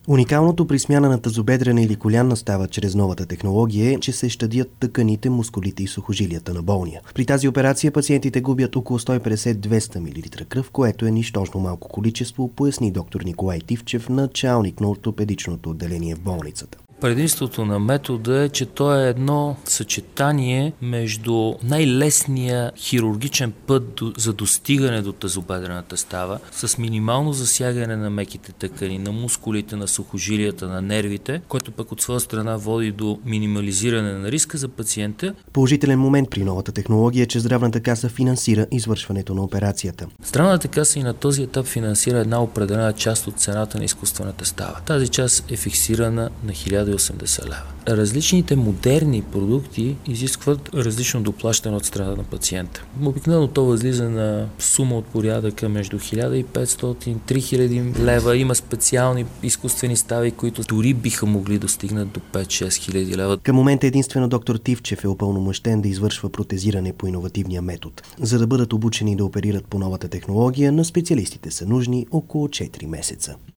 Уникалното при смяна на тазобедрена или колянна става чрез новата технология е, че се щадят тъканите, мускулите и сухожилията на болния. При тази операция пациентите губят около 150-200 мл кръв, което е нищожно малко количество, поясни доктор Николай Тивчев, началник на ортопедичното отделение в болницата. Предимството на метода е, че той е едно съчетание между най-лесния хирургичен път за достигане до тазобедрената става с минимално засягане на меките тъкани, на мускулите, на сухожилията, на нервите, което пък от своя страна води до минимализиране на риска за пациента. Положителен момент при новата технология е, че Здравната каса финансира извършването на операцията. Здравната каса и на този етап финансира една определена част от цената на изкуствената става. Тази част е фиксирана на 1080 лева. Различните модерни продукти изискват различно доплащане от страна на пациента. Обикновено то възлиза на сума от порядъка между 1500-3000 лева. Има специални изкуствени стави, които дори биха могли да стигнат до 5-6 хиляди лева. Към момента единствено доктор Тивчев е упълномощен да извършва протезиране по иновативния метод. За да бъдат обучени да оперират по новата технология, на специалистите са нужни около 4 месеца.